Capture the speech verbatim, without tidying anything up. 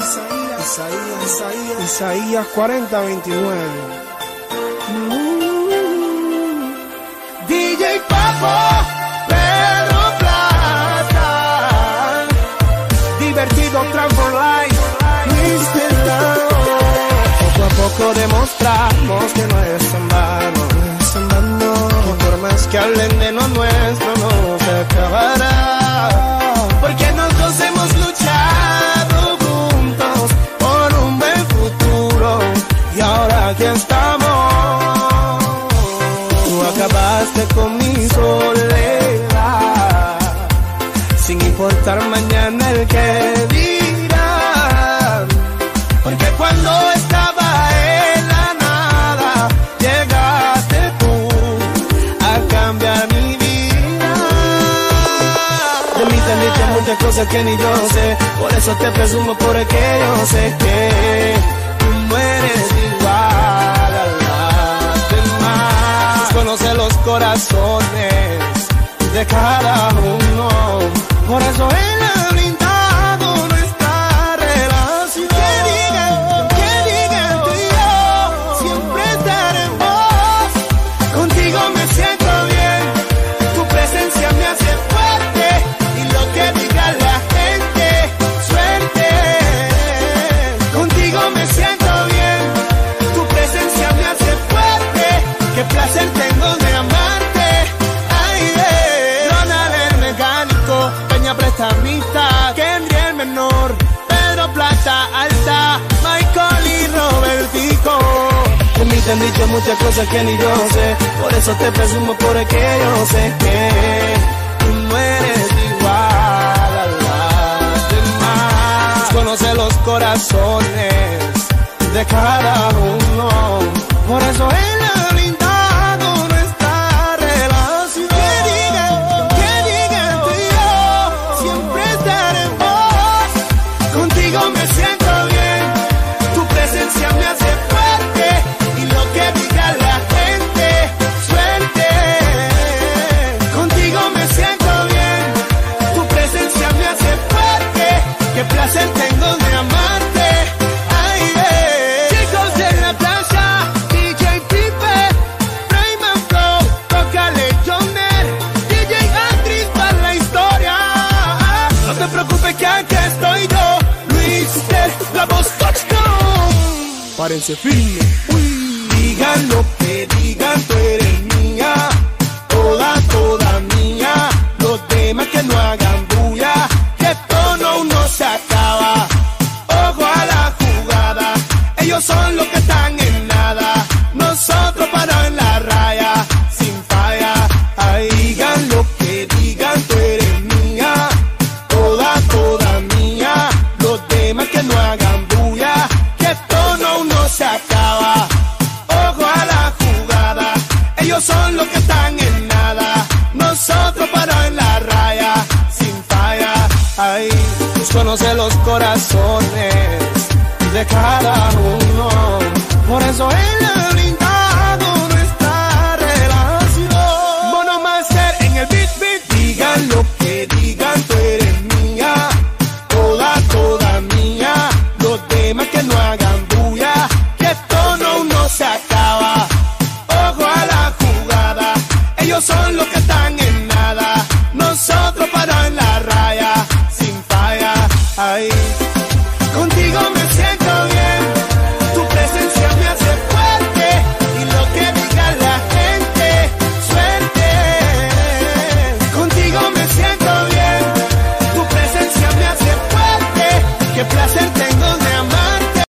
Isaías, Isaías, Isaías cuarenta veintinueve. Mm. D J Papo, Pedro Plata, divertido Transform Life, mister Love. Poco a poco demostramos que no es en vano, no es en vano. Por más que hablen de lo nuestro, no se acabará, porque nosotros hemos luchado juntos por un buen futuro, y ahora aquí estamos. Tú acabaste con mi soledad, sin importar mañana el que dirá, porque cuando estaba en la nada, llegaste tú a cambiar mi vida. De mí te han dicho muchas cosas que ni yo sé, por eso te presumo, porque yo sé que tú no eres igual a las demás. Conoce los corazones de cada uno, por eso él ha brindado nuestra relación. Que digan, que digan tú y yo, siempre estaremos. Contigo me siento bien, tu presencia me hace fuerte, y lo que diga la gente, suerte. Contigo me siento bien, tu presencia me hace fuerte, qué placer tengo de amarte. Ay, eh. Ronald el mecánico, Peña Prestamista, Kendry el menor, Pedro Plata Alta, Michael y Robertico. De mí te han dicho muchas cosas que ni yo sé, por eso te presumo, porque yo sé que tú no eres igual a las demás. Conoce los corazones de cada uno, por eso él ha brindado nuestra relación. Que digan, que digan tú y yo, siempre estaremos. Contigo me siento bien, tu presencia me hace fuerte, y lo que diga la gente, suerte. Contigo me siento bien, tu presencia me hace fuerte, qué placer tengo de amarte. Ay, eh. Chicos de la plaza, D J Pipe, Rayman Flow, tócale Joner, D J Andris para la historia. No te preocupes que aquí estoy yo, Luister, la voz touchdown. Párense firme. Digan lo que digan, tú eres mía, toda, toda mía. Los demás que no hagan bulla, que esto no, no se acaba. Ojo a la jugada, ellos son los que están en nada, nosotros parados en la raya, sin falla. Ay, digan lo que digan, tú eres mía, toda, toda mía. Los demás que no hagan bulla, que esto no, no se acaba. Ojo a la jugada, ellos son los que están en nada, nosotros parados en la raya, sin falla. Ay, pues conoce los corazones de cada uno, por eso él ha brindado nuestra relación. Mono Master en el beat, beat. Digan lo que digan, tú eres mía, toda, toda mía. Los demás que no hagan bulla, que esto no, no se acaba. Ojo a la jugada, ellos son los que están en nada, nosotros parados en la raya, sin falla. Ay.